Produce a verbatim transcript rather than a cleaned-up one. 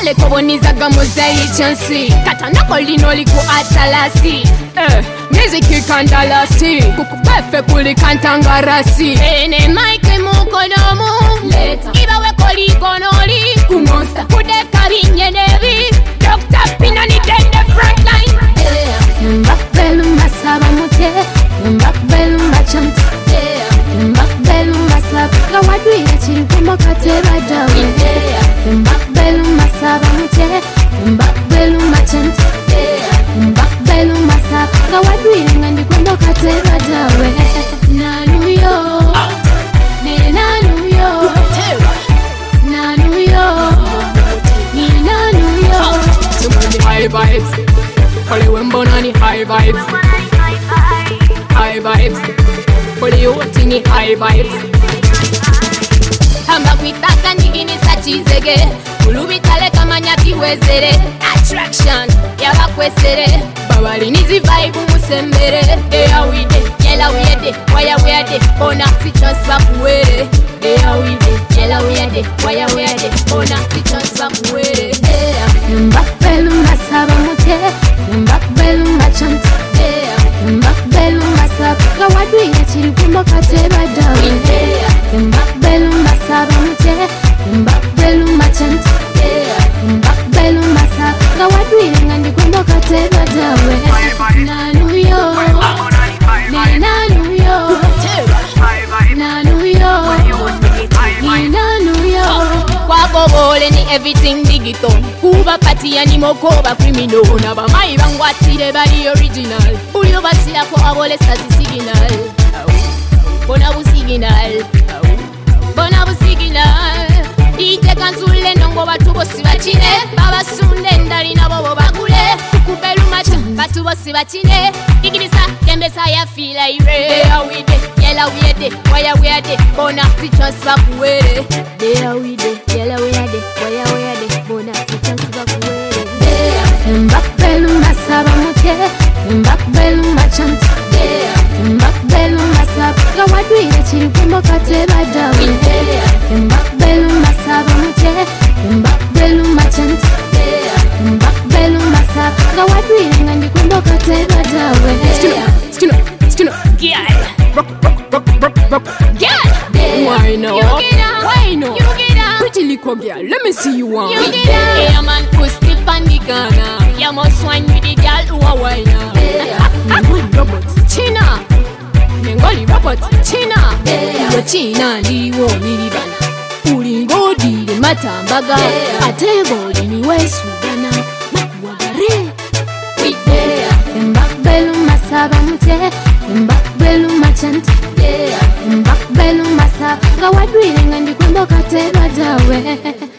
lekobonizaga muzeyi chansi katanako lino liku atalasi eh, miziki kandalasi kukupefe kuli kantangarasi ene maike mukonomu leta ibawe koli gonoli kumonsta kudeka binyenevi Doctor Pinani dende frontline Mbakbelu masaba mute Mbakbelu mbachanta Mbakbelu masaba kawadwira chiri kumakateba dawe Mbakbelu masaba mute Mbakbelu mbachanta Mbakbelu masaba kawadwira ngandi kumakateba dawe Nanuyo Ne nanuyo Nanuyo Ni nanuyo Tumani high vibes Kole wembona ni high vibes High vibes Kole yote ni high vibes Hamba kuitaka nyingine sachizege Kulubitale kama nyati wezere Attraction Yaba kwesere Babali nizi vibe musembere Eya wide, yela wide, waya wede Ona si transfer kuwere Eya wide, yela wide, waya wede Ona si transfer kuwere Mbakbelu masaba mute Mbakbelu machanta Mbakbelu masaba kawadwira chiri kumakateba dawe Mbakbelu masaba mute Mbakbelu machanta Mbakbelu masaba kawadwira ngandi kumakateba dawe Nanuyo Ne nanuyo Nanuyo Ni nanuyo Kwako bole ni everything digital Kuba pati ya ni mokoba criminal Naba mai bangwatire bali original Ulio basila ko abole sasi signal Bona bu signal Bona bu signal Ite kanzule nongo batu bosi bachine Baba sunde ndari na bobo bagule Kubelu macha batu bosi bachine Igirisa kembesa ya fila ire Deya wide, yela wide, waya wede Bona si transfer kuwere Deya wide, yela wede, waya wede Bona si transfer kuwere Deya Mbakbelu masaba mute Mbakbelu machanta Mbakbelu masaba kawadwira chiri kumakateba dawe Mbakbelu masaba mute Mbakbelu machanta Mbakbelu masaba kawadwira ngandi kumakateba dawe Skino, skino, girl Rock, rock, rock, rock, rock Girl Why not? Why not? Pretty little girl, let me see you one You get up Hey man, put stiff on the gunner You must wine with the girl who a whiner Nengoli robot, China Nengoli robot, China Iyo China liwo milibana Ulingo dili matambaga Atego liniwe sudana Makuwagare Mbakbelu masaba mute Mbakbelu machanta Mbakbelu masaba kawadwire ngandi kumbokateba dawe